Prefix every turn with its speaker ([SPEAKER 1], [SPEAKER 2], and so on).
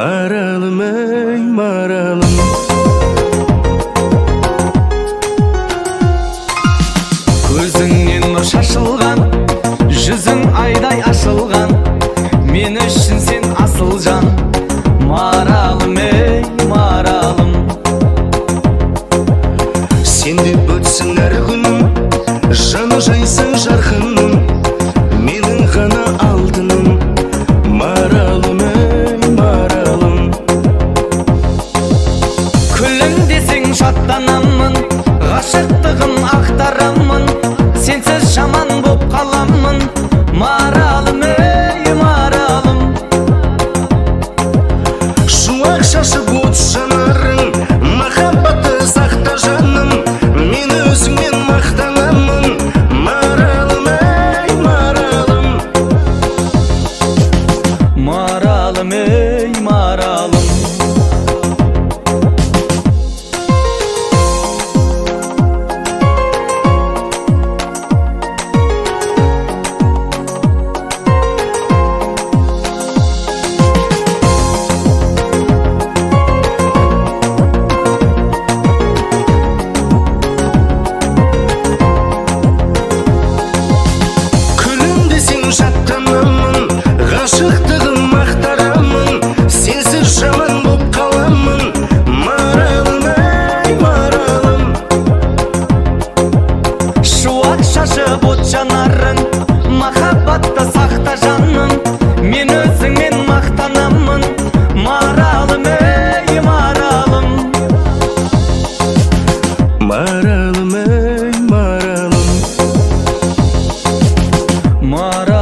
[SPEAKER 1] Maralım ey maralım.
[SPEAKER 2] Көзіңнен нұр шашылған, жүзің айдай ашылған, мен үшін сен асыл жан. Маралым ей маралым.
[SPEAKER 1] Сен деп өтсін әр күнім, жаны жайсың жарқыным, менің ғана алтыным. Маралым ей маралым.
[SPEAKER 2] Күлің десең шаттанамын, ғашықтығын ақтарамын, сенсіз жаман боп қаламын. Маралым ей маралым.
[SPEAKER 1] Шуақ шашып от жанарың, махаббатты сақта жаным, мен өзіңмен мақтанамын. Маралым ей маралым.
[SPEAKER 2] Маралым ей маралым.
[SPEAKER 1] Жаттанамын, ғашықтығын мақтарамын, сенсіз жаман боп қаламын. Маралым ей маралым.
[SPEAKER 2] Шуақ шашып от жанарың, махаббатты сақта жаным, мен өзіңмен мақтанамын. Маралым ей маралым.
[SPEAKER 1] Маралым ей маралым.
[SPEAKER 2] Маралым.